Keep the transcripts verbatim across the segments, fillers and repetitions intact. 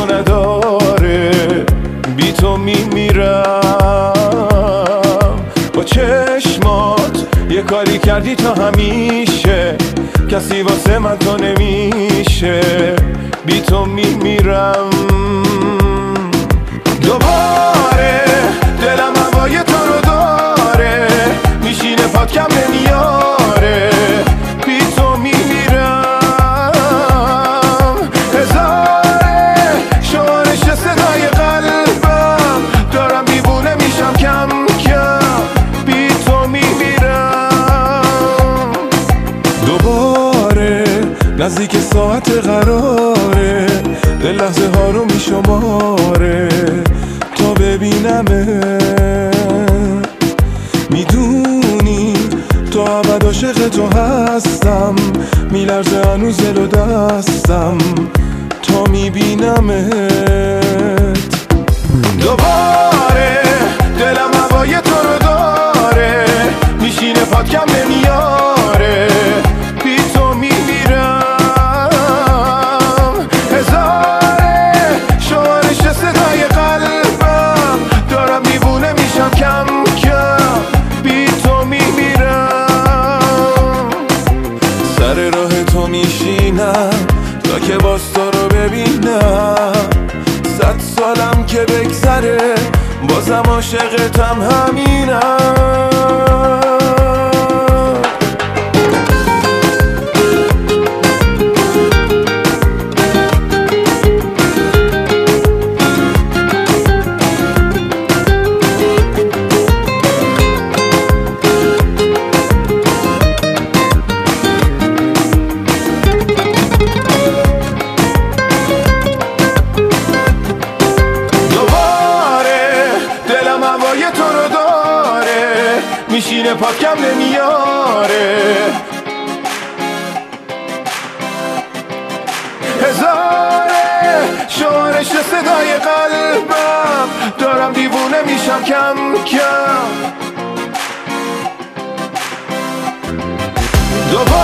تو نداره، بی تو میمیرم. با چشمات یه کاری کردی تا همیشه، کسی واسه من تو نمیشه، بی تو میمیرم. دوباره دلم هوای تو رو داره، میشینه پات کم نمیاره، بی تو میمیرم. هزاره شمارش صدای قلبم، دارم دیوونه میشم کم کم، بی تو میمیرم. دوباره نزدیک ساعت قراره، دل لحظه ها رو میشماره تا ببینمت. میدونی تا ابد عاشق تو هستم، میلرزه هنوز دل و دستم تا میبینمت. دوباره دلم هوای تو رو داره، میشینه پات کم نمیاره، بی تو میمیرم. هزاره شمارش صدای قلبم، دارم دیوونه میشم کم کم، بی تو میمیرم. سر راه تو میشینم تا که باز تو رو ببینم، صد سالم که بگذره بازم عاشقتم همینم. تو رو داره، میشینه پات کم نمیاره، هزاره شمارش صدای قلبم، دارم دیوونه میشم کم کم.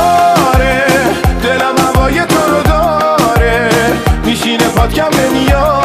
دوباره دلم هوای تو رو داره، میشینه پات کم نمیاره.